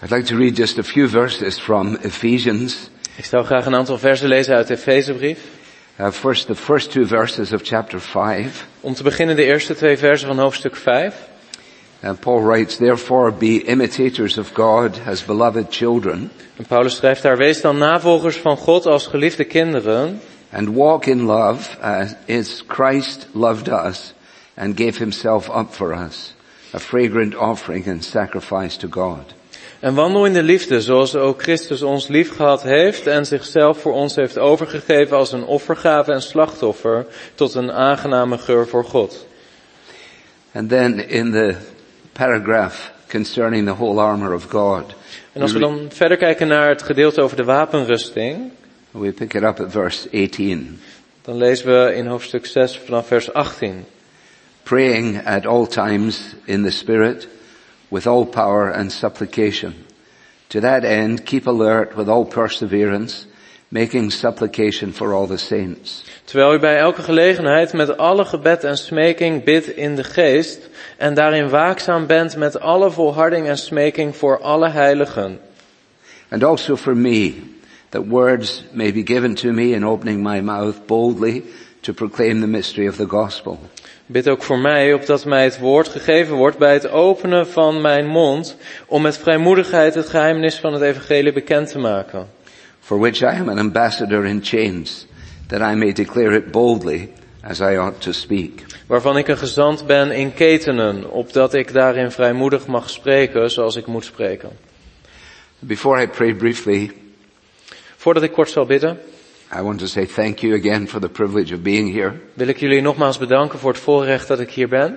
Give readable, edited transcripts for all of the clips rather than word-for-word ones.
I'd like to read just a few verses from Ephesians. Ik zou graag een aantal versen lezen uit de Efezebrief. First, the first two verses of chapter 5. Om te beginnen de eerste 2 versen van hoofdstuk 5. Paul writes, therefore be imitators of God as beloved children. En Paulus schrijft daar, wees dan navolgers van God als geliefde kinderen. And walk in love as Christ loved us and gave himself up for us, a fragrant offering and sacrifice to God. En wandel in de liefde, zoals ook Christus ons lief gehad heeft en zichzelf voor ons heeft overgegeven als een offergave en slachtoffer tot een aangename geur voor God. And then in the paragraph concerning the whole armor of God. En als we dan verder kijken naar het gedeelte over de wapenrusting, we pick it up at verse 18. Dan lezen we in hoofdstuk 6 vanaf vers 18. Praying at all times in the Spirit, with all power and supplication. To that end, keep alert with all perseverance, making supplication for all the saints. Terwijl u bij elke gelegenheid met alle gebed en smeking bidt in de geest, en daarin waakzaam bent met alle volharding en smeking voor alle heiligen. And also for me, that words may be given to me in opening my mouth boldly to proclaim the mystery of the gospel. Bid ook voor mij, opdat mij het woord gegeven wordt bij het openen van mijn mond, om met vrijmoedigheid het geheimnis van het evangelie bekend te maken. For which I am an ambassador in chains, that I may declare it boldly, as I ought to speak. Waarvan ik een gezant ben in ketenen, opdat ik daarin vrijmoedig mag spreken, zoals ik moet spreken. Before I pray briefly, voordat ik kort zal bidden, I want to say thank you again for the privilege of being here. Wil ik jullie nogmaals bedanken voor het voorrecht dat ik hier ben.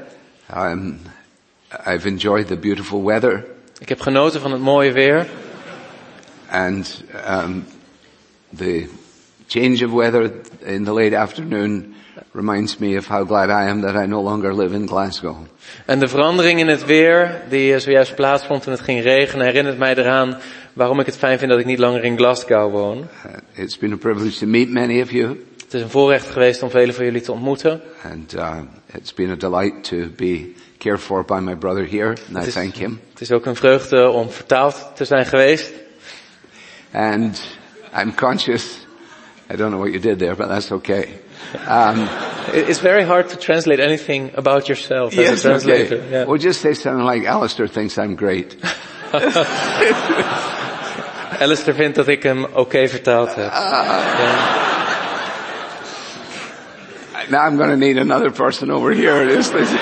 I've enjoyed the beautiful weather. Ik heb genoten van het mooie weer. And the change of weather in the late afternoon reminds me of how glad I am that I no longer live in Glasgow. En de verandering in het weer die zojuist plaatsvond toen het ging regenen herinnert mij eraan waarom ik het fijn vind dat ik niet langer in Glasgow woon. It's been a privilege to meet many of you. Het is een voorrecht geweest om velen van jullie te ontmoeten. And it's been a delight to be cared for by my brother here, and I thank him. Het is ook een vreugde om vertaald te zijn geweest. And I'm conscious, I don't know what you did there, but that's okay. It's very hard to translate anything about yourself as a translator. Okay. Yeah. Well, just say something like, Alistair thinks I'm great. Alistair vindt dat ik hem oké vertaald heb. Now I'm going to need another person over here.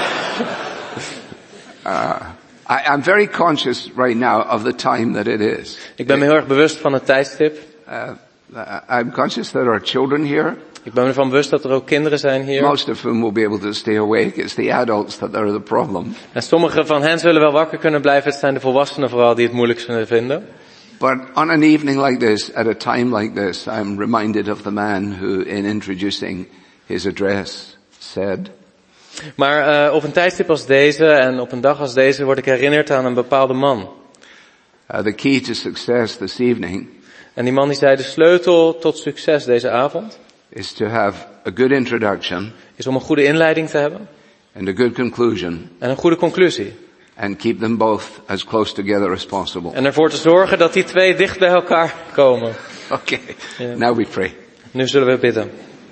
I'm very conscious right now of the time that it is. Ik ben me heel erg bewust van het tijdstip. I'm conscious that there are children here. Ik ben me ervan bewust dat er ook kinderen zijn hier. Most of whom will be able to stay awake. It's the adults that are the problem. En sommige van hen zullen wel wakker kunnen blijven. Het zijn de volwassenen vooral die het moeilijk zullen vinden. But on an evening like this, at a time like this, I'm reminded of the man who, in introducing his address, said. Maar op een tijdstip als deze en op een dag als deze word ik herinnerd aan een bepaalde man. The key to success this evening. En die man die zei de sleutel tot succes deze avond is to have a good introduction. Is om een goede inleiding te hebben. And a good conclusion. En een goede conclusie. And keep them both as close together as possible. En ervoor te zorgen dat die twee dicht bij elkaar komen. Okay. Yeah. Now we pray. Nu zullen we bidden.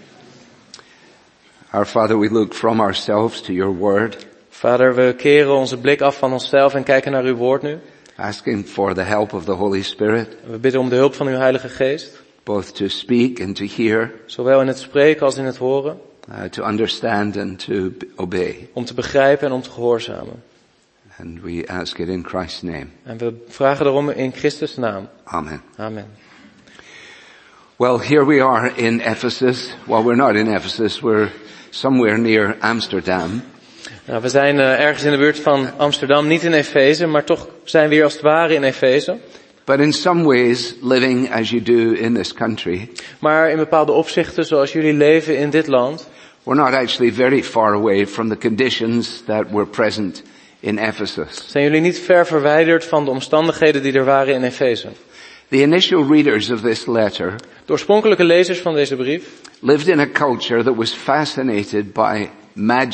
Our Father, we look from ourselves to your word. Vader, we keren onze blik af van onszelf en kijken naar uw woord nu. Asking for the help of the Holy Spirit. We bidden om de hulp van uw Heilige Geest. Both to speak and to hear. Zowel in het spreken als in het horen. To understand and to obey. Om te begrijpen en om te gehoorzamen. And we ask it in Christ's name. En we vragen daarom in Christus' naam. Amen. Amen. Well, here we are in Ephesus. Well, we're not in Ephesus. We're somewhere near Amsterdam. Nou, we zijn ergens in de buurt van Amsterdam, niet in Efeze, maar toch zijn we hier als het ware in Efeze. But in some ways, living as you do in this country. Maar in bepaalde opzichten, zoals jullie leven in dit land. We're not actually very far away from the conditions that were present in Ephesus. Zijn jullie niet ver verwijderd van de omstandigheden die er waren in Efeze? The initial readers of this letter. De oorspronkelijke lezers van deze brief. Lived in a culture that was fascinated by magic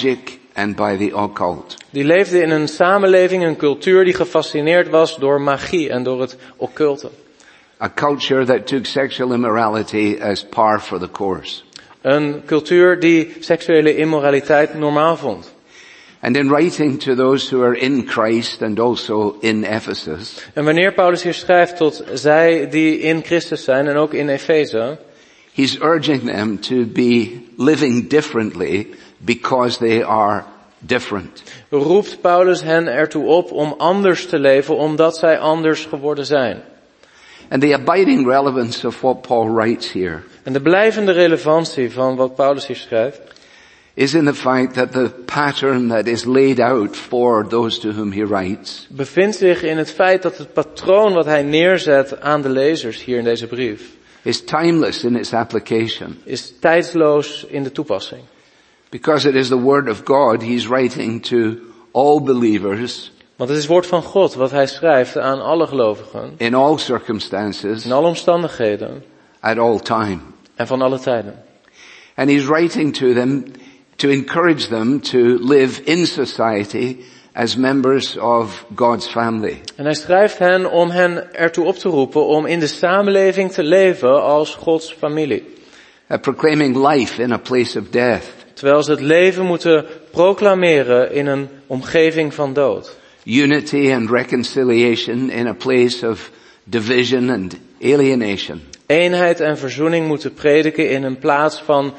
and by the occult. Die leefden in een samenleving, een cultuur die gefascineerd was door magie en door het occulte. A culture that took sexual immorality as par for the course. Een cultuur die seksuele immoraliteit normaal vond. And in writing to those who are in Christ and also in Ephesus, En wanneer Paulus hier schrijft tot zij die in Christus zijn en ook in Efeze, he's urging them to be living differently because they are different. roept Paulus hen ertoe op om anders te leven omdat zij anders geworden zijn. And the abiding relevance of what Paul writes here En de blijvende relevantie van wat Paulus hier schrijft is in the fact that the pattern that is laid out for those to whom he writes bevindt zich in het feit dat het patroon wat hij neerzet aan de lezers hier in deze brief is timeless in its application. is tijdsloos in de toepassing. Because it is the word of God, he's writing to all believers Want het is het woord van God wat hij schrijft aan alle gelovigen in all circumstances in alle omstandigheden at all time. en van alle tijden. And he's writing to them to encourage them to live in society as members of God's family. En hij schrijft hen om hen ertoe op te roepen om in de samenleving te leven als Gods familie. Proclaiming life in a place of death. Terwijl ze het leven moeten proclameren in een omgeving van dood. Unity and reconciliation in a place of division and alienation. Eenheid en verzoening moeten prediken in een plaats van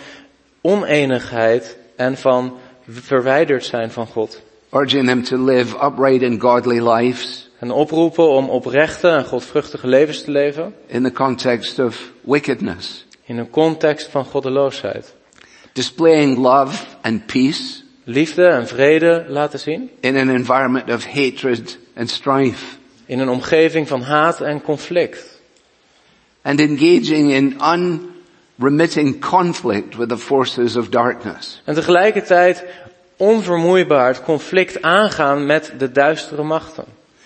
oneenigheid en van verwijderd zijn van God. Urging them to live upright and godly lives. En oproepen om oprechte en godvruchtige levens te leven. In the context of wickedness. In een context van goddeloosheid. Displaying love and peace. Liefde en vrede laten zien. In an environment of hatred and strife. In een omgeving van haat en conflict. And engaging in unremitting conflict with the forces of darkness. En tegelijkertijd onvermoeibaar het conflict aangaan met de duistere machten.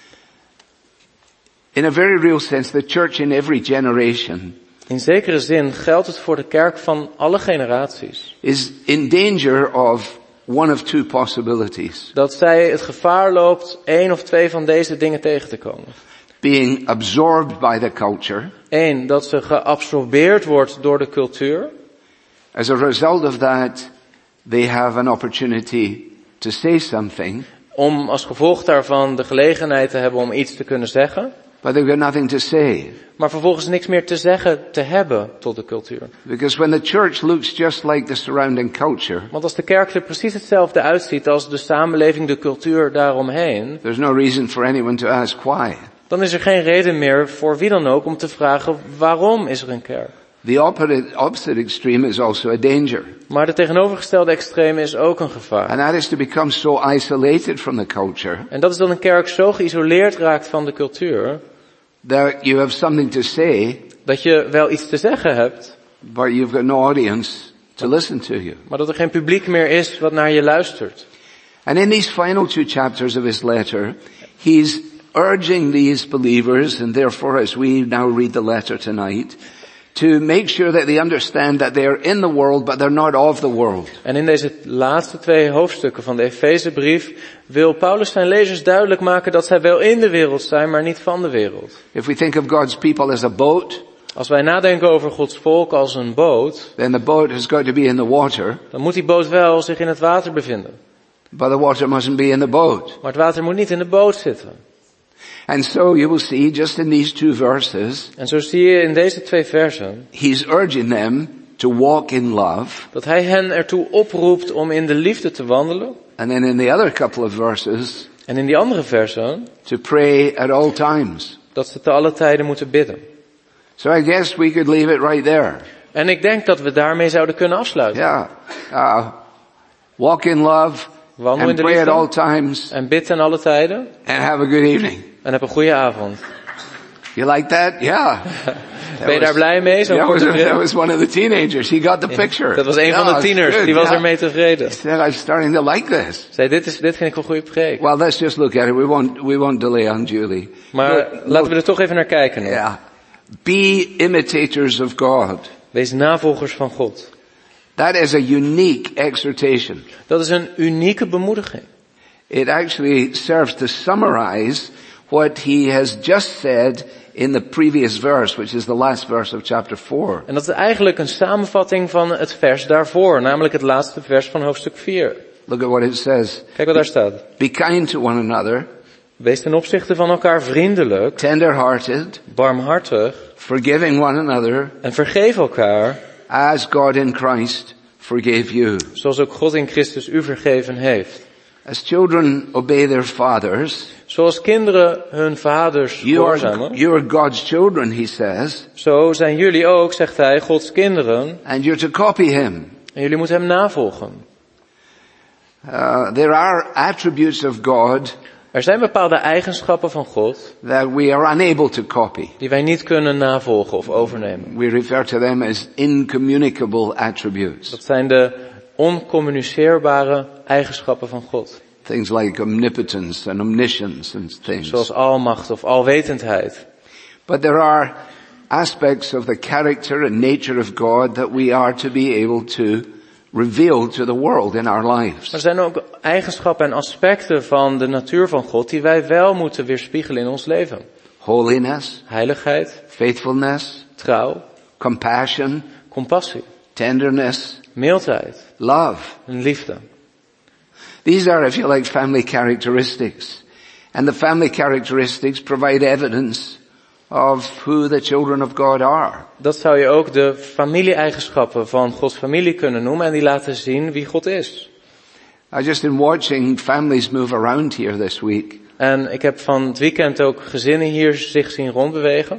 In a very real sense, the church in every generation In zekere zin geldt het voor de kerk van alle generaties. is in danger of one of two possibilities. Dat zij het gevaar loopt 1 of 2 van deze dingen tegen te komen. Being absorbed by the culture. 1, dat ze geabsorbeerd wordt door de cultuur. As a result of that, they have an opportunity to say something. Om als gevolg daarvan de gelegenheid te hebben om iets te kunnen zeggen. But they've got nothing to say. Maar vervolgens niks meer te zeggen te hebben tot de cultuur. Because when the church looks just like the surrounding culture, Want als de kerk er precies hetzelfde uitziet als de samenleving, de cultuur daaromheen, there's no reason for anyone to ask why. dan is er geen reden meer voor wie dan ook om te vragen waarom is er een kerk. The opposite extreme is also a danger. Maar de tegenovergestelde extreme is ook een gevaar. And that is to become so isolated from the culture En dat is dat een kerk zo geïsoleerd raakt van de cultuur, that you have something to say, dat je wel iets te zeggen hebt, but you've got no audience to listen to you. maar dat er geen publiek meer is wat naar je luistert. And in these final 2 chapters of his letter, he's urging these believers, and therefore as we now read the letter tonight, to make sure that they understand that they are in the world, but they're not of the world. En in deze laatste 2 hoofdstukken van de Efezebrief wil Paulus zijn lezers duidelijk maken dat zij wel in de wereld zijn, maar niet van de wereld. If we think of God's people as a boat, Als wij nadenken over Gods volk als een boot, then the boat has got to be in the water, dan moet die boot wel zich in het water bevinden. but the water mustn't be in the boat. Maar het water moet niet in de boot zitten. And so you will see just in these 2 verses, En zo zie je in deze 2 versen he's urging them to walk in love. dat hij hen ertoe oproept om in de liefde te wandelen. And then in the other couple of verses, En in die andere versen to pray at all times. dat ze te alle tijden moeten bidden. So I guess we could leave it right there. En ik denk dat we daarmee zouden kunnen afsluiten. Yeah. Walk in love. Wandel in And de pray at all liefde times. en bid ten alle tijden And have a good evening. en heb een goede avond. You like that? Yeah. Ben je daar blij mee? Zo'n korte That preek? was one of the teenagers. He got the picture. Dat was een van de tieners, die was ermee tevreden. He said, I'm starting to like this. Zei, dit vind ik een goede preek. Well, let's just look at it. We won't delay on Julie. Maar laten we er toch even naar kijken. Yeah. Be imitators of God. Wees navolgers van God. That is a unique exhortation. Dat is een unieke bemoediging. It actually serves to summarize what he has just said in the previous verse, which is the last verse of chapter 4. En dat is eigenlijk een samenvatting van het vers daarvoor, namelijk het laatste vers van hoofdstuk 4. Look at what it says. Kijk wat daar staat. Be kind to one another, Wees ten opzichte van elkaar vriendelijk, tender-hearted, barmhartig forgiving one another, en vergeef elkaar, as God in Christ forgave you. zoals ook God in Christus u vergeven heeft. As children obey their fathers, Zoals kinderen hun vaders gehoorzamen, you are God's children, he says, zo zijn jullie ook, zegt hij, Gods kinderen. and you're to copy him. En jullie moeten hem navolgen. There are attributes of God Er zijn bepaalde eigenschappen van God that we are unable to copy. die wij niet kunnen navolgen of overnemen. We refer to them as incommunicable attributes. Dat zijn de oncommuniceerbare eigenschappen van God. Things like omnipotence and omniscience and things. Zoals almacht of alwetendheid. But there are aspects of the character and nature of God that we are to be able to reveal to the world in our lives. Er zijn ook eigenschappen en aspecten van de natuur van God die wij wel moeten weerspiegelen in ons leven. Holiness, Heiligheid, faithfulness, trouw, compassion, compassie, tenderness, mildheid love. en liefde. These are, if you like, family characteristics. And the family characteristics provide evidence of who the children of God are. Dat zou je ook de familie-eigenschappen van Gods familie kunnen noemen en die laten zien wie God is. I just in watching families move around here this week. En ik heb van het weekend ook gezinnen hier zich zien rondbewegen.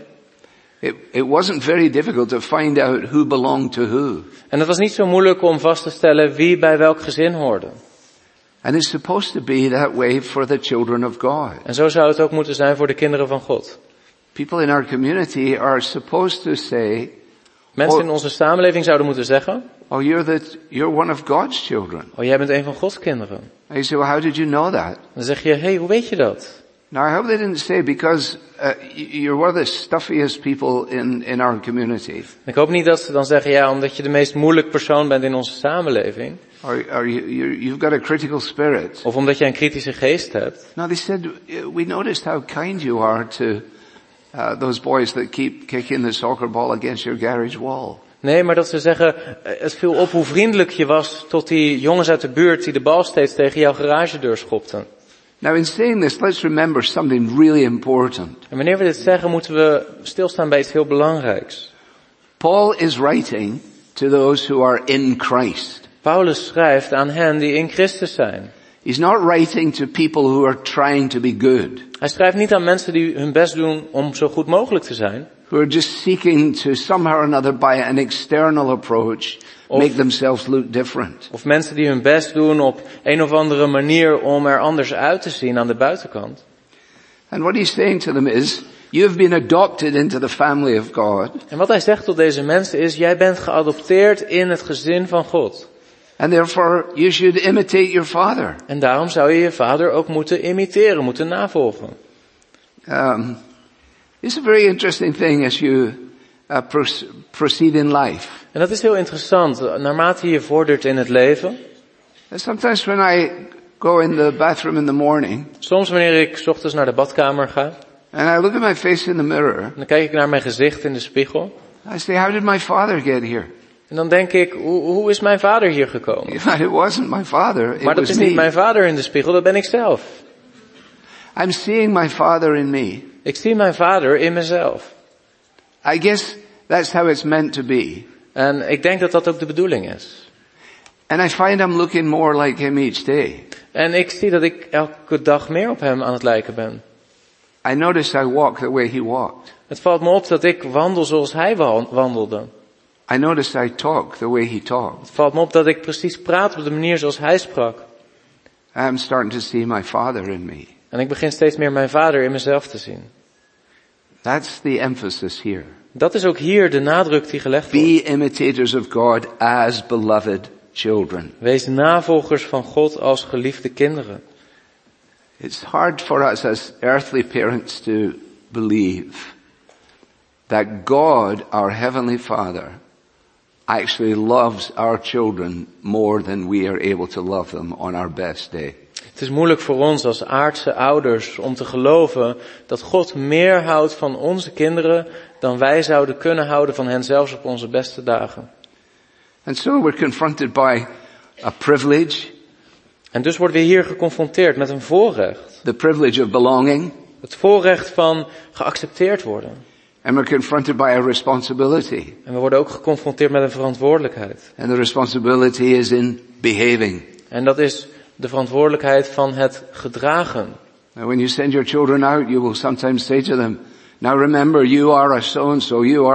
It wasn't very difficult to find out who belonged to who. En het was niet zo moeilijk om vast te stellen wie bij welk gezin hoorde. And it's supposed to be that way for the children of God. En zo zou het ook moeten zijn voor de kinderen van God. People in our community are supposed to say, Mensen in onze samenleving zouden moeten zeggen, oh, you're one of God's children. oh, jij bent een van Gods kinderen. And you say, well, how did you know that? Dan zeg je, hey, hoe weet je dat? Now, I hope they didn't say because you're one of the stuffiest people in our community. Ik hoop niet dat ze dan zeggen, ja, omdat je de meest moeilijke persoon bent in onze samenleving. Or you've got a critical spirit. Of omdat je een kritische geest hebt. No, they said, we noticed how kind you are to those boys that keep kicking the soccer ball against your garage wall. Nee, maar dat ze zeggen, het viel op hoe vriendelijk je was tot die jongens uit de buurt die de bal steeds tegen jouw garagedeur schopten. Now in saying this, let's remember something really important. En wanneer we dit zeggen, moeten we stilstaan bij iets heel belangrijks. Paul is writing to those who are in Christ. Paulus schrijft aan hen die in Christus zijn. He's not writing to people who are trying to be good. Hij schrijft niet aan mensen die hun best doen om zo goed mogelijk te zijn. Who are just seeking to somehow or another by an external approach make themselves look different. Of mensen die hun best doen op een of andere manier om er anders uit te zien aan de buitenkant. And what he's saying to them is, you have been adopted into the family of God. En wat hij zegt tot deze mensen is, jij bent geadopteerd in het gezin van God. And therefore you should imitate your father. En daarom zou je je vader ook moeten imiteren, moeten navolgen. It's a very interesting thing as you proceed in life. En dat is heel interessant, naarmate je vordert in het leven. Sometimes when I go in the bathroom in the morning. Soms wanneer ik 's ochtends naar de badkamer ga. And I look at my face in the mirror. Dan kijk ik naar mijn gezicht in de spiegel. I say, how did my father get here? En dan denk ik, hoe is mijn vader hier gekomen? It wasn't my father, it Maar dat was is niet me. mijn vader in de spiegel, dat ben ik zelf. I'm seeing my father in me. Ik zie mijn vader in mezelf. I guess that's how it's meant to be. En ik denk dat dat ook de bedoeling is. And I find I'm looking more like him each day. En ik zie dat ik elke dag meer op hem aan het lijken ben. I notice I walk the way he walked. Het valt me op dat ik wandel zoals hij wandelde. I notice I talk the way he talked. Het valt me op dat ik precies praat op de manier zoals hij sprak. I'm starting to see my father in me. En ik begin steeds meer mijn vader in mezelf te zien. That's the emphasis here. Dat is ook hier de nadruk die gelegd wordt. Be imitators of God as beloved children. Wees navolgers van God als geliefde kinderen. It's hard for us as earthly parents to believe that God, our Heavenly Father, actually loves our children more than we are able to love them on our best day. Het is moeilijk voor ons als aardse ouders om te geloven dat God meer houdt van onze kinderen dan wij zouden kunnen houden van hen, zelfs op onze beste dagen. And so we're confronted by a privilege. En dus worden we hier geconfronteerd met een voorrecht. The privilege of belonging. Het voorrecht van geaccepteerd worden. And we're confronted by a responsibility. En we worden ook geconfronteerd met een verantwoordelijkheid. And the responsibility is in behaving. En dat is de verantwoordelijkheid van het gedragen. Now when you send your children out, you will sometimes say to them, now remember you are a so-and-so, you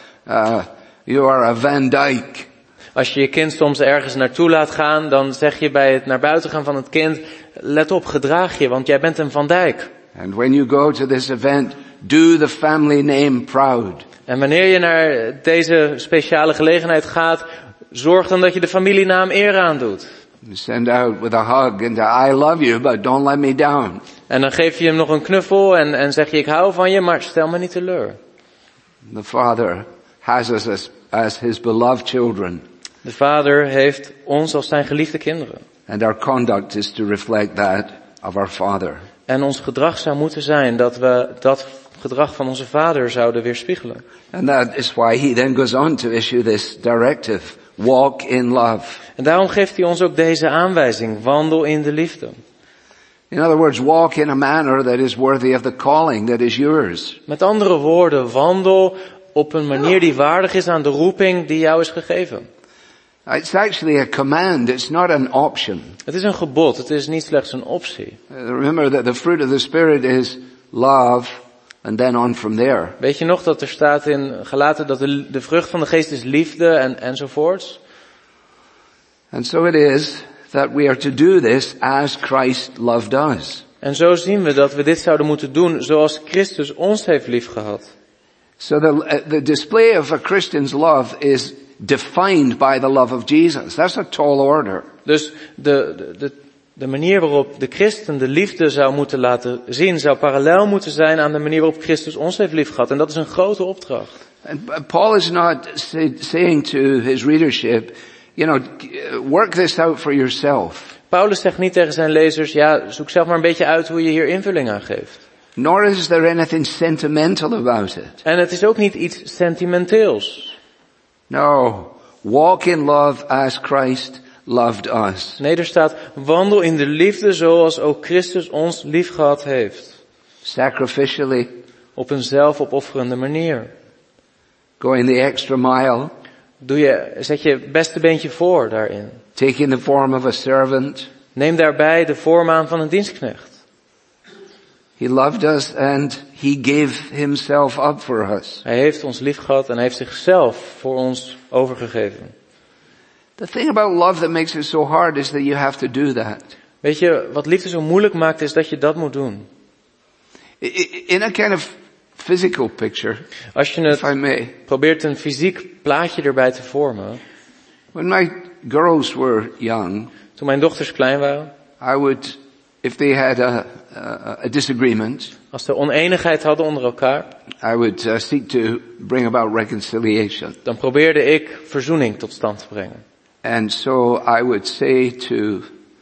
are a Van Dyke. Als je je kind soms ergens naartoe laat gaan, dan zeg je bij het naar buiten gaan van het kind, let op, gedraag je, want jij bent een Van Dijk. And when you go to this event, do the family name proud. En wanneer je naar deze speciale gelegenheid gaat, zorg dan dat je de familienaam eer aandoet. You send out with a hug and I love you, but don't let me down. En dan geef je hem nog een knuffel en zeg je, ik hou van je, maar stel me niet teleur. The Father has us as his beloved children. De Vader heeft ons als zijn geliefde kinderen. And our conduct is to reflect that of our Father. En ons gedrag zou moeten zijn dat we dat gedrag van onze Vader zouden weerspiegelen. And that is why he then goes on to issue this directive. Walk in love. En daarom geeft hij ons ook deze aanwijzing. Wandel in de liefde. In other words, walk in a manner that is worthy of the calling that is yours. Met andere woorden, wandel op een manier die waardig is aan de roeping die jou is gegeven. It's actually a command, it's not an option. Het is een gebod, het is niet slechts een optie. Remember that the fruit of the Spirit is love, and then on from there. Weet je nog dat er staat in Galaten dat de vrucht van de geest is liefde enzovoorts? And so it is that we are to do this as Christ loved us. En zo zien we dat we dit zouden moeten doen zoals Christus ons heeft liefgehad. So the display of a Christian's love is defined by the love of Jesus. That's a tall order. Dus de manier waarop de christen de liefde zou moeten laten zien, zou parallel moeten zijn aan de manier waarop Christus ons heeft liefgehad. En dat is een grote opdracht. And Paul is not saying to his readership, work this out for yourself. Paulus zegt niet tegen zijn lezers, ja, zoek zelf maar een beetje uit hoe je hier invulling aan geeft. Nor is there anything sentimental about it. En het is ook niet iets sentimenteels. No, walk in love as Christ loved us. Nee, er staat, wandel in de liefde zoals ook Christus ons liefgehad heeft. Sacrificially. Op een zelfopofferende manier. Going the extra mile. Zet je beste beentje voor daarin. Taking the form of a servant. Neem daarbij de vorm aan van een dienstknecht. He loved us and he gave himself up for us. Hij heeft ons liefgehad en hij heeft zichzelf voor ons overgegeven. The thing about love that makes it so hard is that you have to do that. Weet je, wat liefde zo moeilijk maakt is dat je dat moet doen. In a kind of physical picture, als je het probeert een fysiek plaatje erbij te vormen. When my girls were young, toen mijn dochters klein waren, I would, if they had a disagreement, als ze oneenigheid hadden onder elkaar, I would seek to bring about reconciliation. Dan probeerde ik verzoening tot stand te brengen. And so I would say to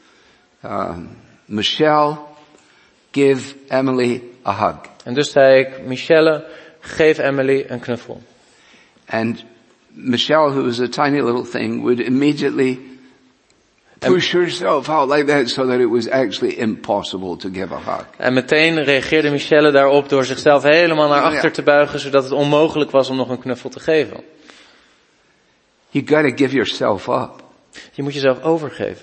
Michelle, give Emily a hug. En dus zei ik, Michelle, geef Emily een knuffel. And Michelle, who was a tiny little thing, would immediately push herself out like that so that it was actually impossible to give a hug. En meteen reageerde Michelle daarop door zichzelf helemaal naar achter te buigen, zodat het onmogelijk was om nog een knuffel te geven. You gotta give yourself up. Je moet jezelf overgeven.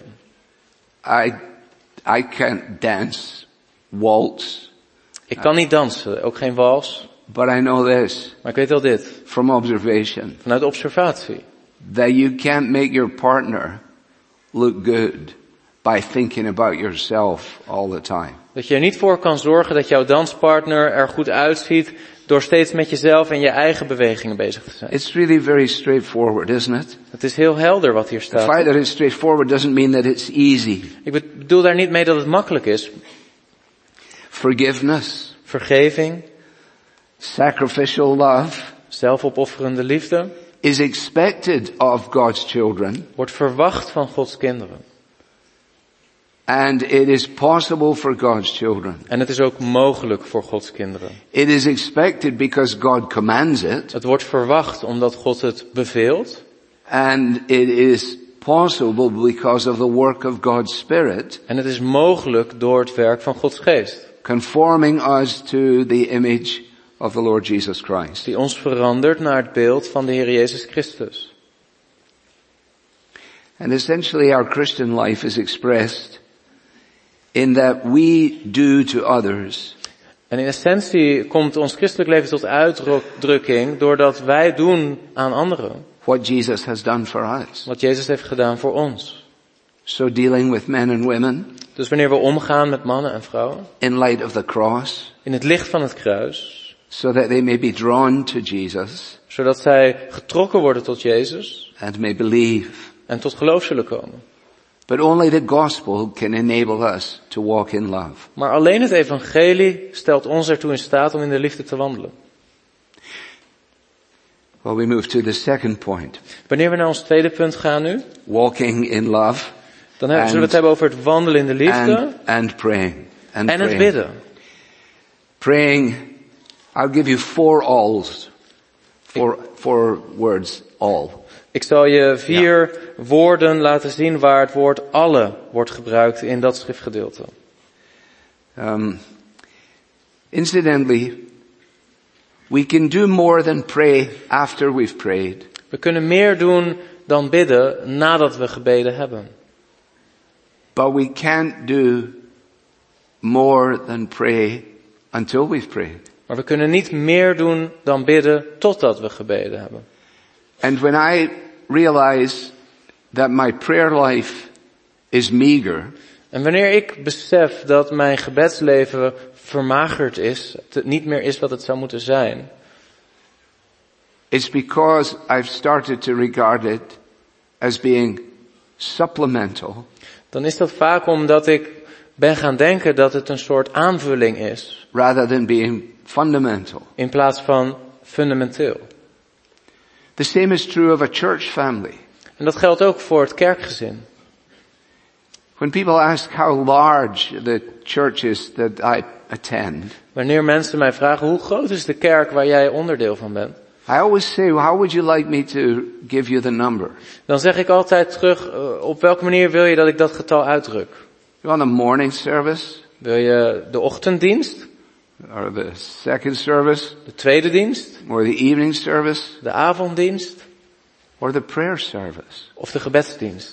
I can't dance, waltz. Ik kan niet dansen, ook geen wals. But I know this. Maar ik weet wel dit. From observation. Vanuit observatie. That you can't make your partner look good by thinking about yourself all the time. Dat je er niet voor kan zorgen dat jouw danspartner er goed uitziet door steeds met jezelf en je eigen bewegingen bezig te zijn. It's really very straightforward, isn't it? Het is heel helder wat hier staat. The fact that it's straightforward doesn't mean that it's easy. Ik bedoel daar niet mee dat het makkelijk is. Forgiveness. Vergeving. Sacrificial love. Zelfopofferende liefde. is expected of God's children, wordt verwacht van Gods kinderen. and it is possible for God's children. En het is ook mogelijk voor Gods kinderen. It is expected because God commands it, Het wordt verwacht omdat God het beveelt. and it is possible because of the work of God's Spirit, En het is mogelijk door het werk van Gods geest. conforming us to the image of the Lord Jesus Christ. Die ons verandert naar het beeld van de Heer Jezus Christus. And essentially our Christian life is expressed in that we do to others En in essentie komt ons christelijk leven tot uitdrukking doordat wij doen aan anderen what Jesus has done for us. wat Jezus heeft gedaan voor ons. So dealing with men and women Dus wanneer we omgaan met mannen en vrouwen, in light of the cross, in het licht van het kruis, so that they may be drawn to Jesus zodat zij getrokken worden tot Jezus and may believe. en tot geloof zullen komen. But only the gospel can enable us to walk in love. Maar alleen het evangelie stelt ons ertoe in staat om in de liefde te wandelen. Well, we move to the second point. Wanneer we naar ons tweede punt gaan nu, Walking in love dan zullen we het hebben over het wandelen in de liefde and praying. en het bidden. Praying, I'll give you 4 alls. 4 words, all. Ik zal je 4 woorden laten zien waar het woord alle wordt gebruikt in dat schriftgedeelte. Incidentally, we can do more than pray after we've prayed. We kunnen meer doen dan bidden nadat we gebeden hebben. But we can't do more than pray until we've prayed. Maar we kunnen niet meer doen dan bidden totdat we gebeden hebben. And when I realize that my prayer life is meager, En wanneer ik besef dat mijn gebedsleven vermagerd is, het niet meer is wat het zou moeten zijn, it's because I've started to regard it as being supplemental dan is dat vaak omdat ik ben gaan denken dat het een soort aanvulling is, rather than being fundamental. in plaats van fundamenteel. The same is true of a church family. En dat geldt ook voor het kerkgezin. When people ask how large the church is that I attend, Wanneer mensen mij vragen, hoe groot is de kerk waar jij onderdeel van bent? I always say, how would you like me to give you the number? Dan zeg ik altijd terug, op welke manier wil je dat ik dat getal uitdruk? You want a morning service? Wil je de ochtenddienst, Or the second service? de tweede dienst, Or the evening service? de avonddienst Or the prayer service? of de gebedsdienst?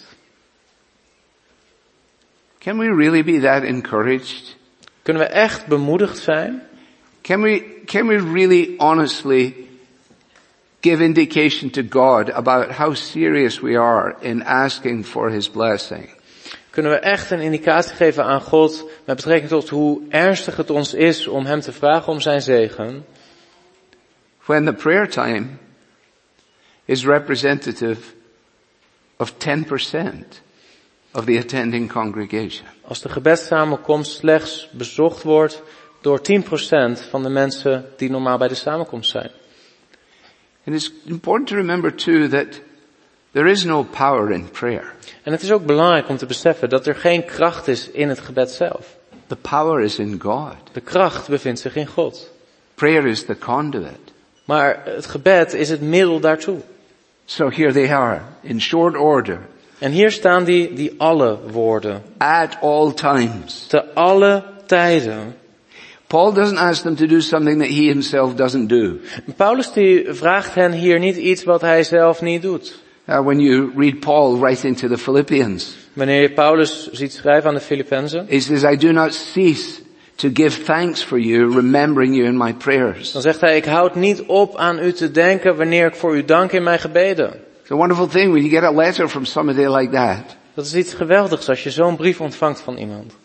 Can we really be that encouraged? Kunnen we echt bemoedigd zijn? Can we really honestly give indication to God about how serious we are in asking for His blessing? Kunnen we echt een indicatie geven aan God met betrekking tot hoe ernstig het ons is om Hem te vragen om zijn zegen? When the prayer time is representative of 10% of the attending congregation. Als de gebedssamenkomst slechts bezocht wordt door 10% van de mensen die normaal bij de samenkomst zijn. And it's important to remember too that there is no power in prayer. En het is ook belangrijk om te beseffen dat er geen kracht is in het gebed zelf. The power is in God. De kracht bevindt zich in God. Prayer is the conduit. Maar het gebed is het middel daartoe. So here they are, in short order. En hier staan die alle woorden. At all times. Te alle tijden. Paul doesn't ask them to do something that he himself doesn't do. Paulus die vraagt hen hier niet iets wat hij zelf niet doet. When you read Paul writing to the Philippians, Wanneer je Paulus ziet schrijven aan de Filippenzen, he says, I do not cease to give thanks for you, remembering you in my prayers. dan zegt hij, ik houd niet op aan u te denken wanneer ik voor u dank in mijn gebeden. It's a wonderful thing when you get a letter from somebody like that. Dat is iets geweldigs als je zo'n brief ontvangt van iemand.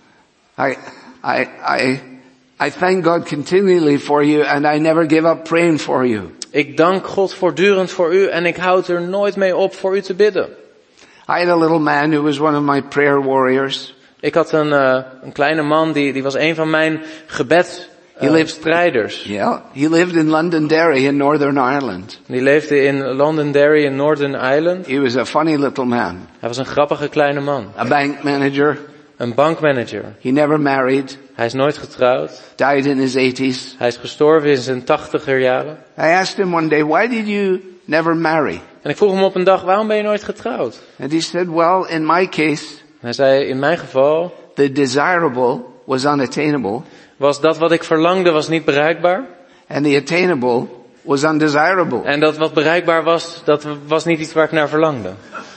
I thank God continually for you and I never give up praying for you. Ik dank God voortdurend voor u en ik houd er nooit mee op voor u te bidden. I had a little man who was one of my prayer warriors. Ik had een kleine man die was een van mijn strijders. Yeah, he lived in Londonderry in Northern Ireland. Die leefde in Londonderry in Northern Ireland. He was a funny little man. Hij was een grappige kleine man. A bank manager. Een bankmanager. He never married. Hij is nooit getrouwd. Died in his 80s. Hij is gestorven in zijn 80er jaren. I asked him one day, why did you never marry? En ik vroeg hem op een dag, waarom ben je nooit getrouwd? And he said, well, in my case, Hij zei, in mijn geval the desirable was unattainable, was dat wat ik verlangde was niet bereikbaar. and the attainable was undesirable. En dat wat bereikbaar was, dat was niet iets waar ik naar verlangde.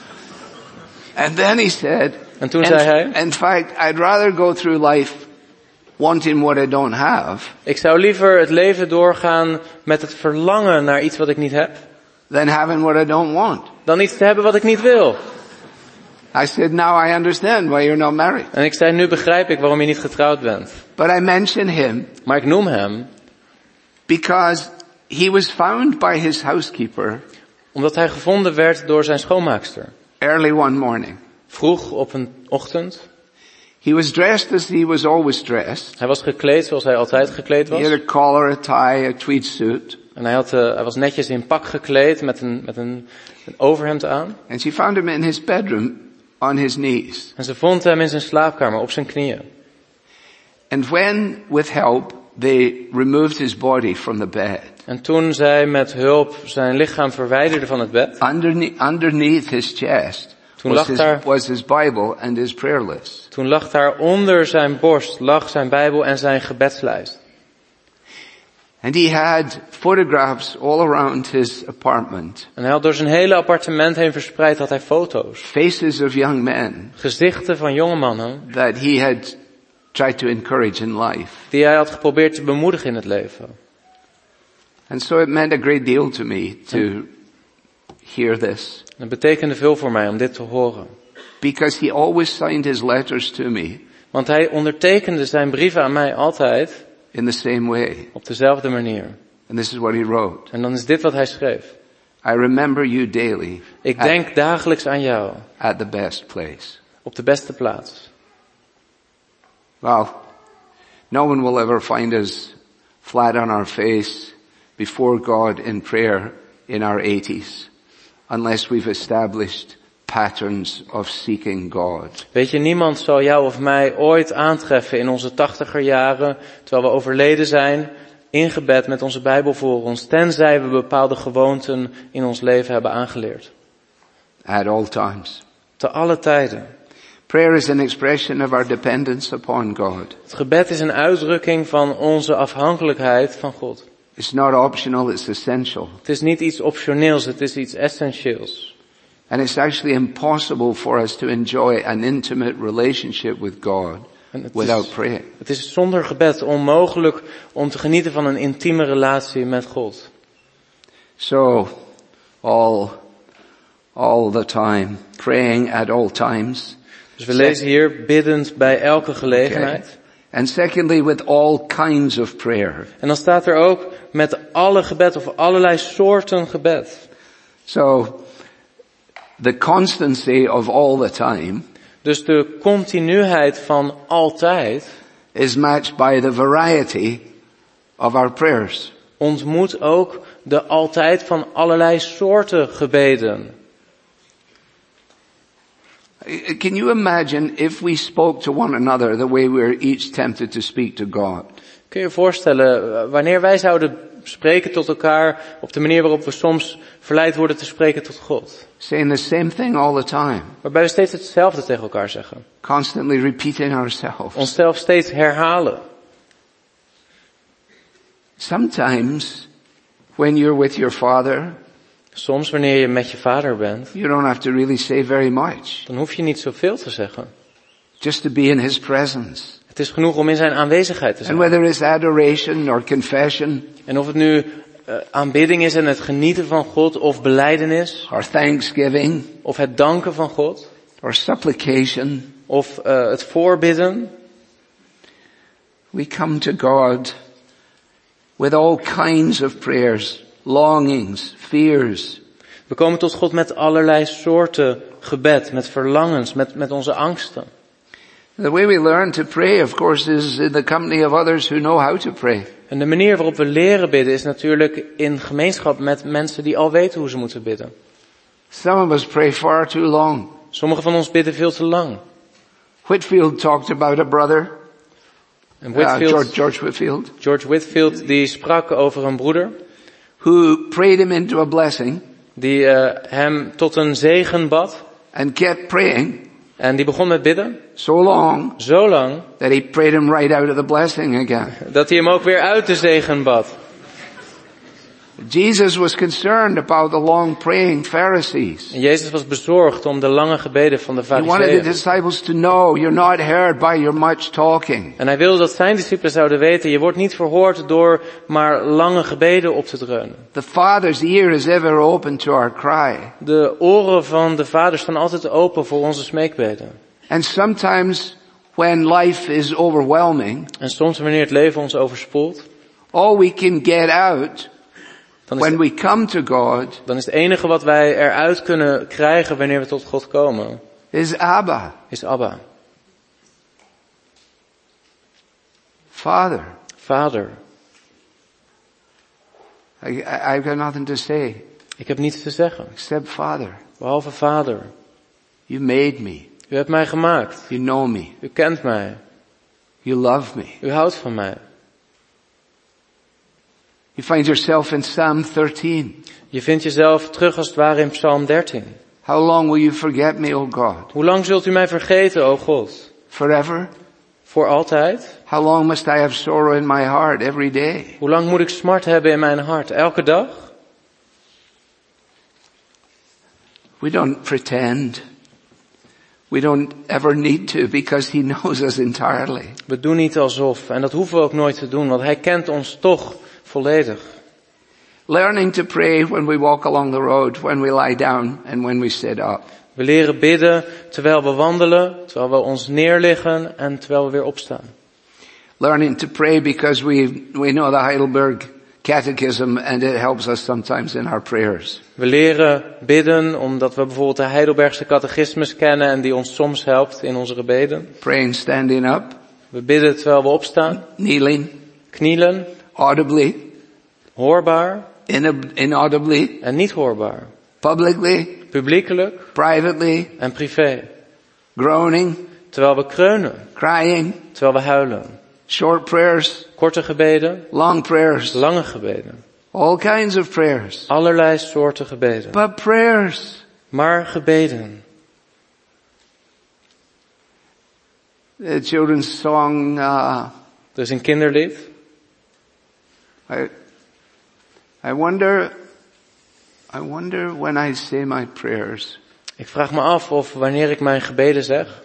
And then he said, En toen zei hij, in fact, I'd rather go through life wanting what I don't have, ik zou liever het leven doorgaan met het verlangen naar iets wat ik niet heb, than having what I don't want. dan iets te hebben wat ik niet wil. I said, now I understand why you're not married. En ik zei, nu begrijp ik waarom je niet getrouwd bent. But I mention him Maar ik noem hem, because he was found by his housekeeper omdat hij gevonden werd door zijn schoonmaakster. early one morning. Vroeg op een ochtend. He was dressed as he was always dressed. Hij was gekleed zoals hij altijd gekleed He had was. a collar, a tie, a tweed suit. En hij was netjes in pak gekleed met een overhemd aan. And she found him in his bedroom on his knees. En ze vond hem in zijn slaapkamer op zijn knieën. And when, with help, they removed his body from the bed, En toen zij met hulp zijn lichaam verwijderde van het bed, underneath his chest Toen was his Bible and his prayer list. Toen lag daar onder zijn borst lag zijn Bijbel en zijn gebedslijst. And he had photographs all around his apartment. En hij had door zijn hele appartement heen verspreid had hij foto's. Faces of young men Gezichten van jonge mannen that he had tried to encourage in life. die hij had geprobeerd te bemoedigen in het leven. And so it meant a great deal to me to hear this. Het betekende veel voor mij om dit te horen. Because he always signed his letters to me Want hij ondertekende zijn brieven aan mij altijd in the same way. op dezelfde manier. And this is what he wrote. En dan is dit wat hij schreef. I remember you daily Ik denk dagelijks aan jou. at the best place. Op de beste plaats. Well, no one will ever find us flat on our face before God in prayer in our 80s unless we've established patterns of seeking God. Weet je, niemand zal jou of mij ooit aantreffen in onze 80er jaren, terwijl we overleden zijn, in gebed met onze Bijbel voor ons, tenzij we bepaalde gewoonten in ons leven hebben aangeleerd. At all times. Te alle tijden. Prayer is an expression of our dependence upon God. Het gebed is een uitdrukking van onze afhankelijkheid van God. It's not optional, it's essential. Het is niet iets optioneels, het is iets essentieels. And it's actually impossible for us to enjoy an intimate relationship with God without praying. Het is zonder gebed onmogelijk om te genieten van een intieme relatie met God. So, all the time, praying at all times. Dus we lezen hier biddend bij elke gelegenheid. Okay. And secondly, with all kinds of prayer. En dan staat er ook met alle gebed of allerlei soorten gebed. So, the constancy of all the time Dus de continuïteit van altijd is matched by the variety of our prayers. ontmoet ook de altijd van allerlei soorten gebeden. Can you imagine if we spoke to one another the way we're each tempted to speak to God? Kun je je voorstellen, wanneer wij zouden spreken tot elkaar op de manier waarop we soms verleid worden te spreken tot God? Saying the same thing all the time. Waarbij we steeds hetzelfde tegen elkaar zeggen. Constantly repeating ourselves. Onszelf steeds herhalen. Sometimes, when you're with your father, Soms wanneer je met je vader bent, you don't have to really say very much. dan hoef je niet zoveel te zeggen. Just to be in his presence. Het is genoeg om in zijn aanwezigheid te And zijn. whether it's adoration or confession, En of het nu aanbidding is en het genieten van God, of belijdenis, or thanksgiving, of het danken van God, or supplication, of het voorbidden. we come to God with all kinds of prayers, longings, fears. We komen tot God met allerlei soorten gebed, met verlangens, met onze angsten. The way we learn to pray, of course, is in the company of others who know how to pray. En de manier waarop we leren bidden is natuurlijk in gemeenschap met mensen die al weten hoe ze moeten bidden. Some of us pray far too long. Sommigen van ons bidden veel te lang. Whitfield talked about a brother. En George Whitfield die sprak over een broeder. Who prayed him into a blessing. Die hem tot een zegen bad. And kept praying. En die begon met bidden. Zo lang. That he prayed him right out of the blessing again. Dat hij hem ook weer uit de zegen bad. Jesus was concerned about the long praying Pharisees. En Jezus was bezorgd om de lange gebeden van de Farizeeën. He wanted the disciples to know you're not heard by your much talking. En hij wilde dat zijn discipelen zouden weten, je wordt niet verhoord door maar lange gebeden op te dreunen. The Father's ear is ever open to our cry. De oren van de Vader staan altijd open voor onze smeekbeden. And sometimes when life is overwhelming, en soms wanneer het leven ons overspoelt, all we can get out when we come to God, dan is het enige wat wij eruit kunnen krijgen wanneer we tot God komen, is Abba. Father. I've got nothing to say. Ik heb niets te zeggen. Except Father. Behalve Vader. You made me. U hebt mij gemaakt. You know me. U kent mij. You love me. U houdt van mij. You find yourself in Psalm 13. Je vindt jezelf terug als het ware in Psalm 13. How long will you forget me, O God? Hoe lang zult u mij vergeten, o God? Forever? Voor altijd? How long must I have sorrow in my heart every day? Hoe lang moet ik smart hebben in mijn hart, elke dag? We don't pretend. We don't ever need to because He knows us entirely. We doen niet alsof, en dat hoeven we ook nooit te doen, want Hij kent ons toch volledig. Learning to pray when we walk along the road, when we lie down and when we sit up. We leren bidden terwijl we wandelen, terwijl we ons neerliggen en terwijl we weer opstaan. Learning to pray because we know the Heidelberg Catechism and it helps us sometimes in our prayers. We leren bidden omdat we bijvoorbeeld de Heidelbergse catechismus kennen en die ons soms helpt in onze gebeden. Praying standing up. We bidden terwijl we opstaan. Kneeling. Knielen. Audibly. Hoorbaar. Inaudibly. En niet hoorbaar. Publicly. Publiekelijk. Privately. En privé. Groaning. Terwijl we kreunen. Crying. Terwijl we huilen. Short prayers. Korte gebeden. Long prayers. Lange gebeden. All kinds of prayers. Allerlei soorten gebeden. But prayers. Maar gebeden. The children's song, Er is een kinderlied. I wonder when I say my prayers. Ik vraag me af of wanneer ik mijn gebeden zeg.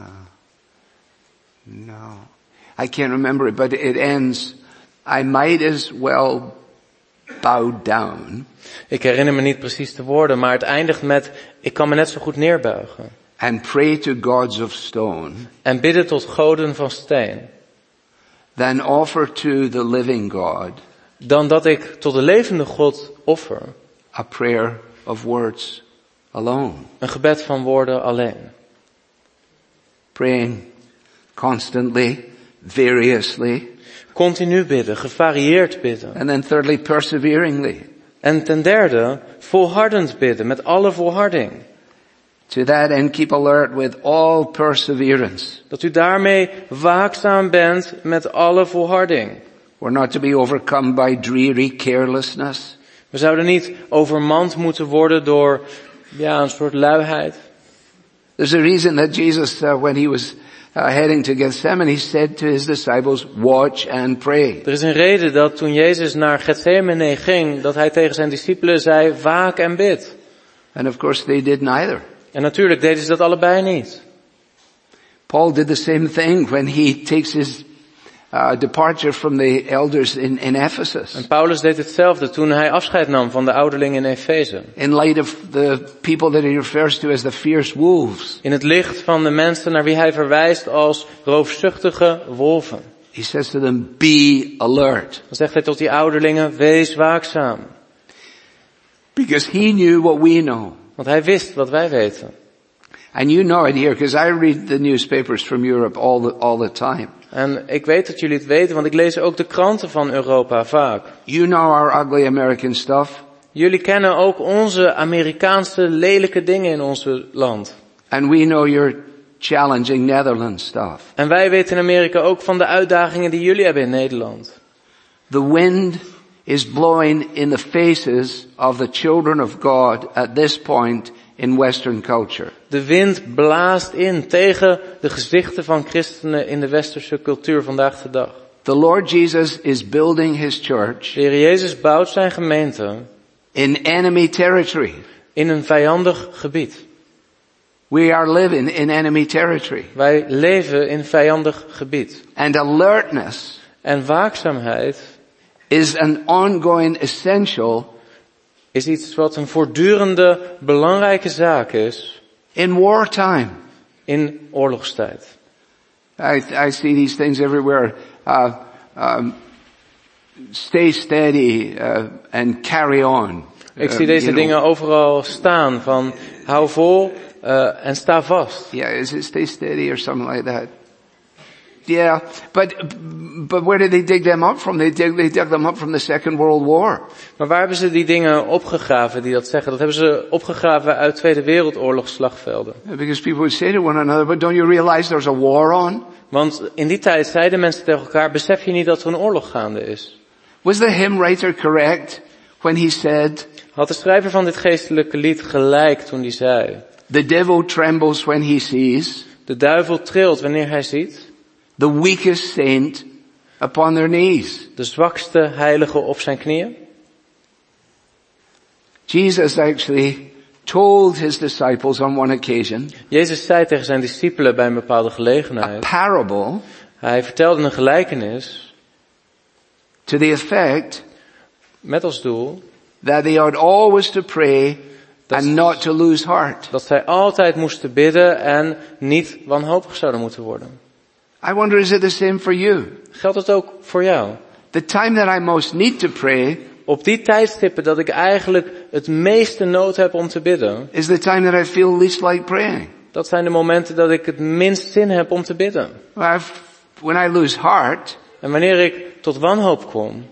No. I can't remember it, but it ends, I might as well bow down. Ik herinner me niet precies de woorden, maar het eindigt met, ik kan me net zo goed neerbuigen. And pray to gods of stone. En bidden tot goden van steen. Than offer to the living God. Dan dat ik tot de levende God offer. A prayer of words alone. Een gebed van woorden alleen. Praying constantly, variously. Continu bidden, gevarieerd bidden. And then thirdly, perseveringly. En ten derde, volhardend bidden, met alle volharding. To that end keep alert with all perseverance. Dat u daarmee waakzaam bent met alle volharding. We're not to be overcome by dreary carelessness. We zouden niet overmand moeten worden door, een soort luiheid. There's a reason that Jesus, when he was heading to Gethsemane, said to his disciples, watch and pray. Er is een reden dat toen Jezus naar Gethsemane ging, dat hij tegen zijn discipelen zei, waak en bid. And of course they did neither. En natuurlijk deden ze dat allebei niet. Paul did the same thing when he takes his departure from the elders in Ephesus. En Paulus deed hetzelfde toen hij afscheid nam van de ouderlingen in Efeze. In light of the people that he refers to as the fierce wolves. In het licht van de mensen naar wie hij verwijst als roofzuchtige wolven. He says to them, be alert. Dan zegt hij tot die ouderlingen, wees waakzaam. Because he knew what we know. Want hij wist wat wij weten. And you know it here, because I read the newspapers from Europe all the time. En ik weet dat jullie het weten, want ik lees ook de kranten van Europa vaak. You know our ugly American stuff. Jullie kennen ook onze Amerikaanse lelijke dingen in ons land. And we know your challenging Netherlands stuff. En wij weten in Amerika ook van de uitdagingen die jullie hebben in Nederland. The wind is blowing in the faces of the children of God at this point in Western culture. De wind blaast in tegen de gezichten van christenen in de westerse cultuur vandaag de dag. The Lord Jesus is building his church De Heer Jezus bouwt zijn gemeente in enemy territory. in een vijandig gebied. We are living in enemy territory. Wij leven in vijandig gebied. And alertness En waakzaamheid is an ongoing essential is iets wat een voortdurende belangrijke zaak is in wartime. in oorlogstijd. I see these things everywhere. Stay steady and carry on. Ik zie deze dingen overal staan van hou vol en sta vast. Yeah, is it stay steady or something like that? Yeah, but where did they dig them up from? They dug them up from the Second World War. Maar waar hebben ze die dingen opgegraven die dat zeggen? Dat hebben ze opgegraven uit Tweede Wereldoorlog slagvelden. Because people would say to one another, but don't you realize there's a war on? Want in die tijd zeiden mensen tegen elkaar, besef je niet dat er een oorlog gaande is? Was the hymn writer correct when he said, Had de schrijver van dit geestelijke lied gelijk toen hij zei, the devil trembles when he sees de duivel trilt wanneer hij ziet the weakest saint upon their knees? de zwakste heilige op zijn knieën? Jesus actually told his disciples on one occasion Jezus zei tegen zijn discipelen bij een bepaalde a gelegenheid, parable hij vertelde een gelijkenis to the effect met als doel that they ought always to pray Dat- and not to lose heart. dat zij altijd moesten bidden en niet wanhopig zouden moeten worden. I wonder, is it the same for you? Geldt het ook voor jou? The time that I most need to pray Op die tijdstippen dat ik eigenlijk het meeste nood heb om te bidden, is the time that I feel least like praying. dat zijn de momenten dat ik het minst zin heb om te bidden. When I lose heart, En wanneer ik tot wanhoop kom,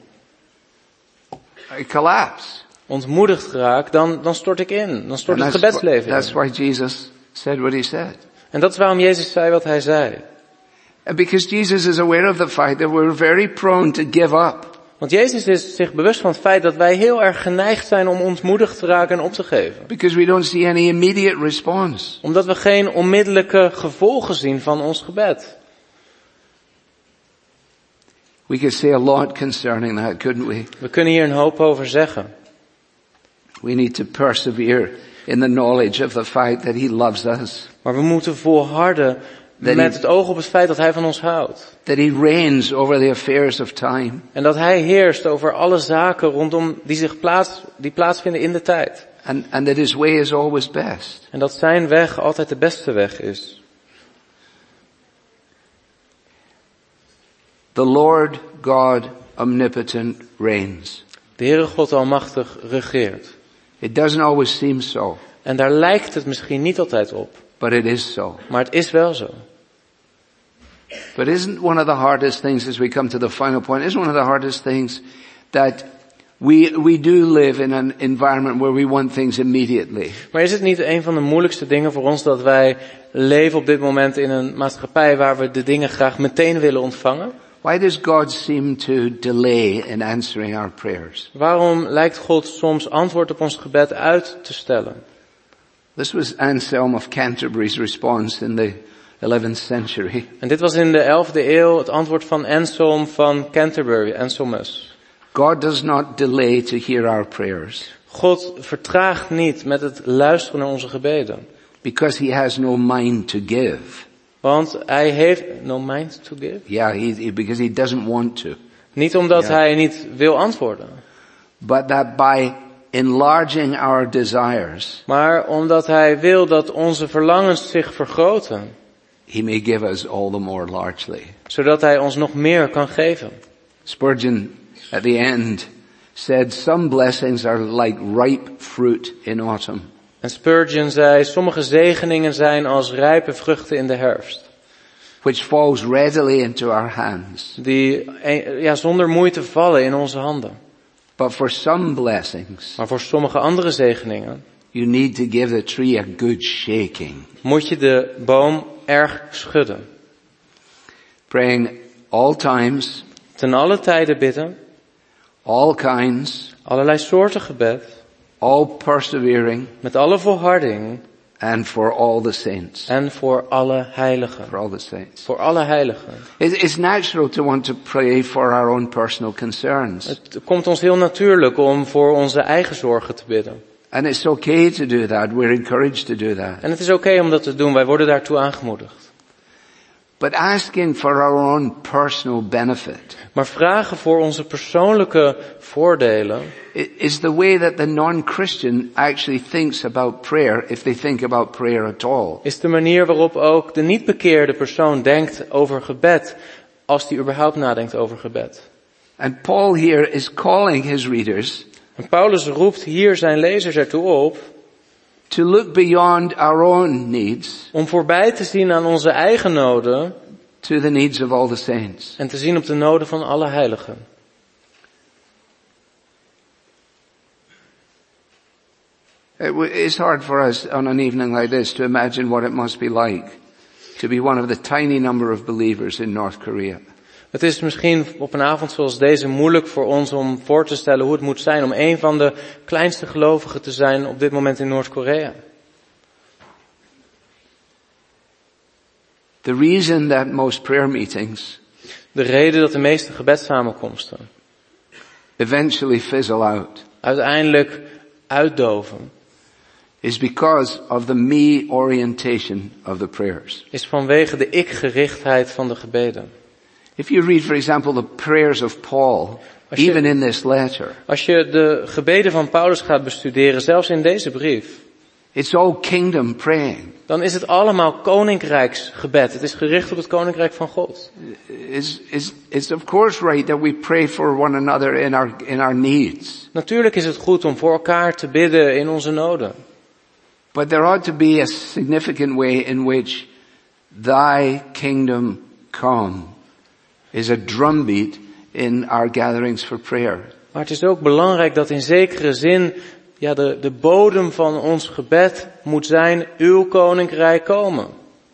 I collapse. ontmoedigd raak, dan stort ik in. Dan stort And het gebedsleven that's in. why Jesus said what he said. En dat is waarom Jezus zei wat hij zei. And because Jesus is aware of the fact that we're very prone to give up. Want Jezus is zich bewust van het feit dat wij heel erg geneigd zijn om ontmoedigd te raken en op te geven. Because we don't see any immediate response. Omdat we geen onmiddellijke gevolgen zien van ons gebed. We could say a lot concerning that, couldn't we? We kunnen hier een hoop over zeggen. We need to persevere in the knowledge of the fact that he loves us. Maar we moeten volharden met het oog op het feit dat hij van ons houdt. That he reigns over the affairs of time. En dat hij heerst over alle zaken rondom die plaatsvinden in de tijd. And that his way is always best. En dat zijn weg altijd de beste weg is. The Lord God omnipotent reigns. De Heere God Almachtig regeert. It doesn't always seem so, En daar lijkt het misschien niet altijd op. but it is so. Maar het is wel zo. But isn't one of the hardest things as we come to the final point, isn't one of the hardest things that we do live in an environment where we want things immediately? Maar is het niet een van de moeilijkste dingen voor ons dat wij leven op dit moment in een maatschappij waar we de dingen graag meteen willen ontvangen? Why does God seem to delay in answering our prayers? Waarom lijkt God soms antwoord op ons gebed uit te stellen? This was Anselm of Canterbury's response in the 11th century. En dit was in de 11e eeuw het antwoord van Anselm van Canterbury, Anselmus. God does not delay to hear our prayers God vertraagt niet met het luisteren naar onze gebeden. because he has no mind to give. Want hij heeft no mind to give. Yeah, because he doesn't want to. Niet omdat Ja. hij niet wil antwoorden. But that by enlarging our desires, Maar omdat hij wil dat onze verlangens zich vergroten. he may give us all the more largely. Zodat hij ons nog meer kan geven. Spurgeon at the end said, some blessings are like ripe fruit in autumn. En Spurgeon zei, sommige zegeningen zijn als rijpe vruchten in de herfst. which falls readily into our hands. Die zonder moeite vallen in onze handen. But for some blessings, Maar voor sommige andere zegeningen you need to give the tree a good shaking. moet je de boom erg schudden. Praying all times, Ten alle tijden bidden, all kinds, allerlei soorten gebed, all persevering, met alle volharding and for all the saints. en voor alle heiligen. For all the saints. Voor alle heiligen. It's natural to want to pray for our own personal concerns. Het komt ons heel natuurlijk om voor onze eigen zorgen te bidden. And it's okay to do that. We're encouraged to do that. En het is oké om dat te doen, wij worden daartoe aangemoedigd. But asking for our own personal benefit Maar vragen voor onze persoonlijke voordelen is the way that the non-Christian actually thinks about prayer, if they think about prayer at all. is de manier waarop ook de niet-bekeerde persoon denkt over gebed, als die überhaupt nadenkt over gebed. And Paul here is calling his readers En Paulus roept hier zijn lezers ertoe op to look beyond our own needs om voorbij te zien aan onze eigen noden to the needs of all the saints. en te zien op de noden van alle heiligen. It's hard for us on an evening like this to imagine what it must be like to be one of the tiny number of believers in North Korea. Het is misschien op een avond zoals deze moeilijk voor ons om voor te stellen hoe het moet zijn om een van de kleinste gelovigen te zijn op dit moment in Noord-Korea. The reason that most prayer meetings De reden dat de meeste gebedssamenkomsten eventually fizzle out uiteindelijk uitdoven is because of the me orientation of the prayers. is vanwege de ik-gerichtheid van de gebeden. If you read, for example, the prayers of Paul, even in this letter, Als je de gebeden van Paulus gaat bestuderen, zelfs in deze brief, it's all kingdom praying. dan is het allemaal koninkrijksgebed. Het is gericht op het koninkrijk van God. It's of course right that we pray for one another in our needs. Natuurlijk is het goed om voor elkaar te bidden in onze noden. But there ought to be a significant way in which thy kingdom come is a drumbeat in our gatherings for prayer. Maar het is ook belangrijk dat in zekere zin de bodem van ons gebed moet zijn, uw koninkrijk komen.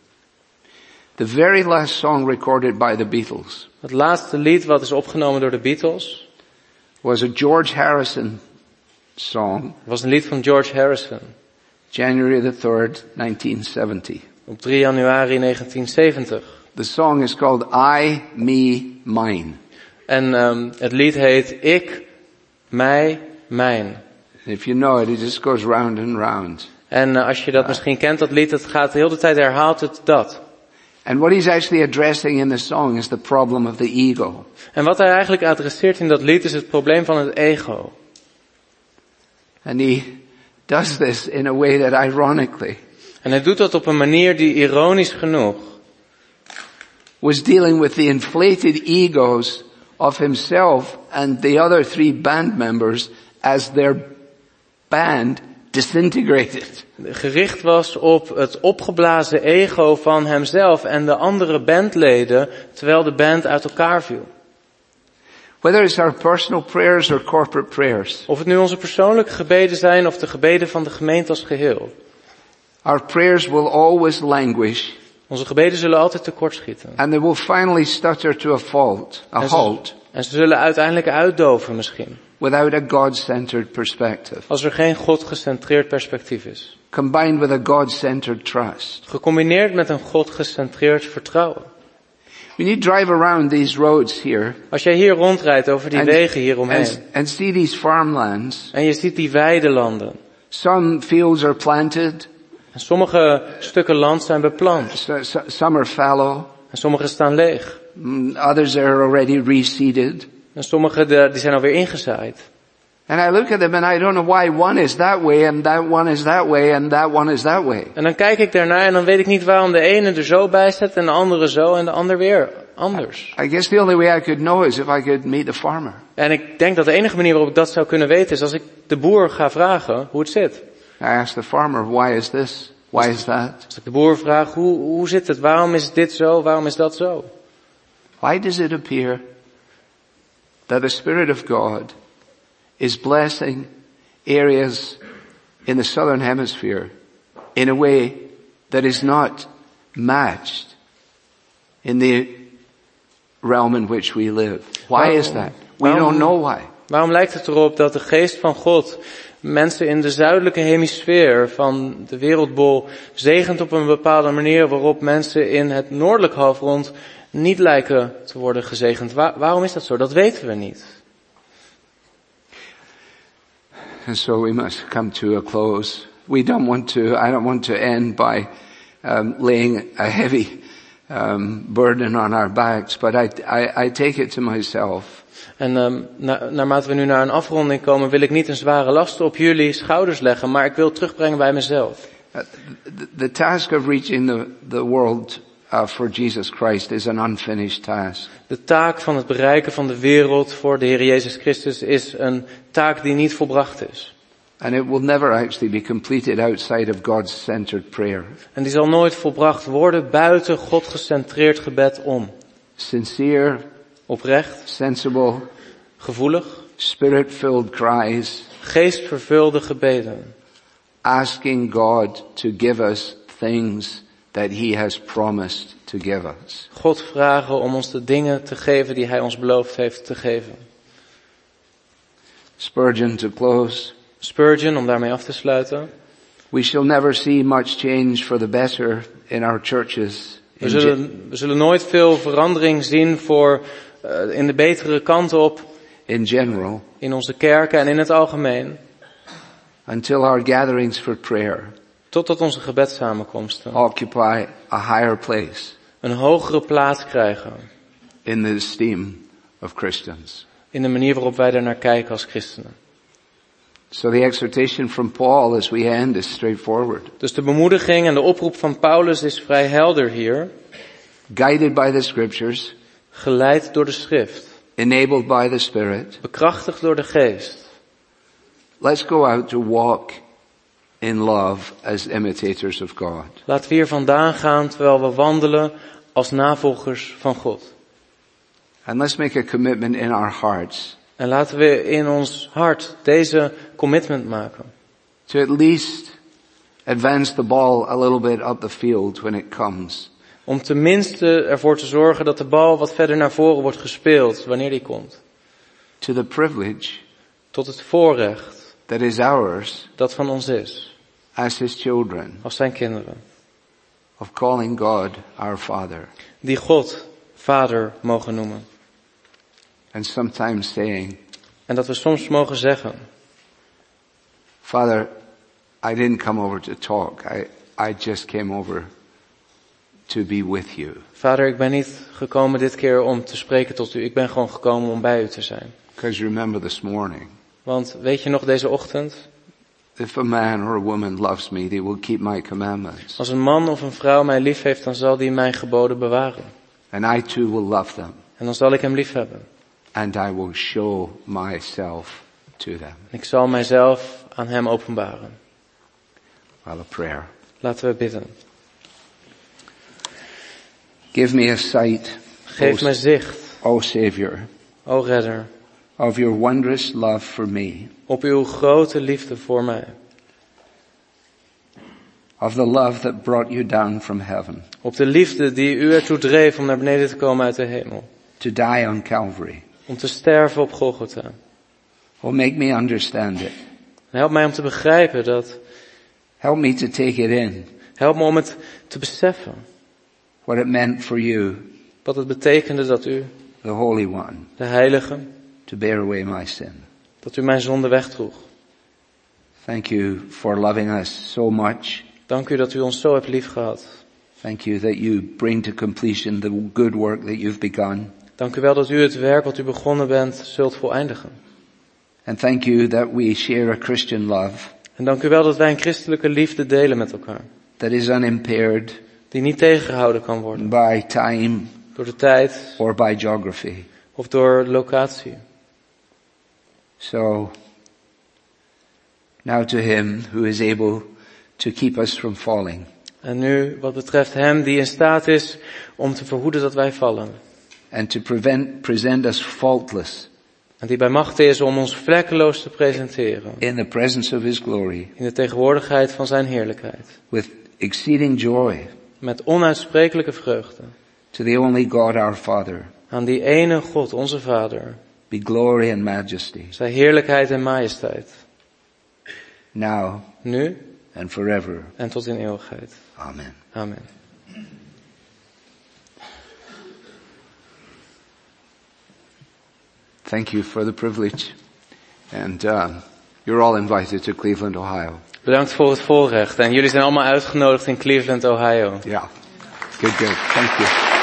The very last song recorded by the Beatles Het laatste lied wat is opgenomen door de Beatles was a George Harrison song, was een lied van George Harrison. January the 3rd, 1970. Op 3 januari 1970. The song is called I, Me, Mine. En het lied heet Ik, Mij, Mijn. If you know it just goes round and round. En als je dat misschien kent, dat lied, het gaat de hele tijd herhaalt het dat. And what he's actually addressing in the song is the problem of the ego. En wat hij eigenlijk adresseert in dat lied is het probleem van het ego. And he does this in a way that ironically En hij doet dat op een manier die ironisch genoeg was dealing with the inflated egos of himself and the other 3 band members as their band disintegrated. gericht was op het opgeblazen ego van hemzelf en de andere bandleden, terwijl de band uit elkaar viel. Whether it's our personal prayers or corporate prayers, Of het nu onze persoonlijke gebeden zijn of de gebeden van de gemeente als geheel. our prayers will always languish Onze gebeden zullen altijd tekortschieten. and they will finally stutter to a halt En ze zullen uiteindelijk uitdoven misschien. without a God-centered perspective, Als er geen God-gecentreerd perspectief is. combined with a God-centered trust. Gecombineerd met een God-gecentreerd vertrouwen. When you drive around these roads here Als jij hier rondrijdt over die wegen hieromheen. and see these farmlands, En je ziet die weidelanden. some fields are planted, En sommige stukken land zijn beplant. some are fallow, En sommige staan leeg. others are already reseeded. En sommige die zijn alweer ingezaaid. And I look at them and I don't know why one is that way and that one is that way and that one is that way. En dan kijk ik daarnaar en dan weet ik niet waarom de ene er zo bij staat en de andere zo en de ander weer anders. I guess the only way I could know is if I could meet the farmer. En ik denk dat de enige manier waarop ik dat zou kunnen weten is als ik de boer ga vragen hoe het zit. I ask the farmer, why is this? Why is that? Als ik de boer vraag, hoe zit het? Waarom is dit zo? Waarom is dat zo? Why does it appear that the Spirit of God is blessing areas in the southern hemisphere in a way that is not matched in the realm in which we live? Why is that? We don't know why. Waarom lijkt het erop dat de geest van God mensen in de zuidelijke hemisfeer van de wereldbol zegent op een bepaalde manier waarop mensen in het noordelijk halfrond niet lijken te worden gezegend? Waarom is dat zo? Dat weten we niet. And so we must come to a close. I don't want to end by laying a heavy burden on our backs, but I take it to myself. En naarmate we nu naar een afronding komen, wil ik niet een zware last op jullie schouders leggen, maar ik wil terugbrengen bij mezelf. The task of reaching the world for Jesus Christ is an unfinished task. De taak van het bereiken van de wereld voor de Heer Jezus Christus is een taak die niet volbracht is. And it will never actually be completed outside of God's centered prayer. En die zal nooit volbracht worden buiten God gecentreerd gebed om. Sincere, oprecht, sensible, gevoelig, spirit-filled cries, geestvervulde gebeden, asking God to give us things that He has promised to give us. God vragen om ons de dingen te geven die Hij ons beloofd heeft te geven. Spurgeon to close. Spurgeon, om daarmee af te sluiten. We shall never see much change for the better in our churches. We zullen nooit veel verandering zien in de betere kant op. In general. In onze kerken en in het algemeen. Until our gatherings for prayer. Totdat onze gebedssamenkomsten. Occupy a higher place. Een hogere plaats krijgen. In the esteem of Christians. In de manier waarop wij daar naar kijken als christenen. So the exhortation from Paul as we end is straightforward. Dus de bemoediging en de oproep van Paulus is vrij helder hier. Guided by the scriptures. Geleid door de schrift. Enabled by the Spirit. Bekrachtigd door de geest. Let's go out to walk in love as imitators of God. Laten we hier vandaan gaan terwijl we wandelen als navolgers van God. And let's make a commitment in our hearts. En laten we in ons hart deze commitment maken. To at least advance the ball a little bit up the field when it comes. Om tenminste ervoor te zorgen dat de bal wat verder naar voren wordt gespeeld wanneer die komt. To the privilege. Tot het voorrecht. That is ours. Dat van ons is. As His children. Als zijn kinderen. Of calling God our Father. Die God Vader mogen noemen. And sometimes saying. En dat we soms mogen zeggen. Father, I didn't come over to talk. I just came over to be with you. Vader, ik ben niet gekomen dit keer om te spreken tot u. Ik ben gewoon gekomen om bij u te zijn. Because remember this morning. Want weet je nog deze ochtend? If a man or a woman loves me, they will keep my commandments. Als een man of een vrouw mij lief heeft, dan zal die mijn geboden bewaren. And I too will love them. En dan zal ik hem lief hebben. And I will show myself to them. Ik zal mijzelf aan hem openbaren. Well, a prayer. Laten we bidden. Give me a sight. Geef mij zicht. O Savior. O Redder. Of your wondrous love for me. Op uw grote liefde voor mij. Of the love that brought you down from heaven. Op de liefde die u ertoe dreef om naar beneden te komen uit de hemel. To die on Calvary. Om te sterven op Golgotha. Oh, make me understand it. Help mij om te begrijpen dat. Help me to take it in. Help me om het te beseffen. What it meant for you. Wat het betekende dat u. The Holy One. De Heilige. To bear away my sin. Dat u mijn zonde wegdroeg. Thank you for loving us so much. Dank u dat u ons zo hebt liefgehad. Thank you that you bring to completion the good work that you've begun. Dank u wel dat u het werk wat u begonnen bent zult voleindigen. And thank you that we share a Christian love. En dank u wel dat wij een christelijke liefde delen met elkaar. That is unimpaired. Die niet tegengehouden kan worden. By time. Door de tijd. Or by geography. Of door locatie. So, Now to him who is able to keep us from falling. En nu, wat betreft hem die in staat is om te verhoeden dat wij vallen. And to present us faultless. En die bij machte is om ons vlekkeloos te presenteren. In the presence of his glory. In de tegenwoordigheid van zijn heerlijkheid. With exceeding joy. Met onuitsprekelijke vreugde. To the only God our Father. Aan die ene God, onze Vader. Be glory and majesty. Zij heerlijkheid en majesteit. Now. Nu. And forever. En tot in eeuwigheid. Amen. Amen. Thank you for the privilege. And you're all invited to Cleveland, Ohio. Bedankt voor het voorrecht. En jullie zijn allemaal uitgenodigd in Cleveland, Ohio. Yeah. Good. Thank you.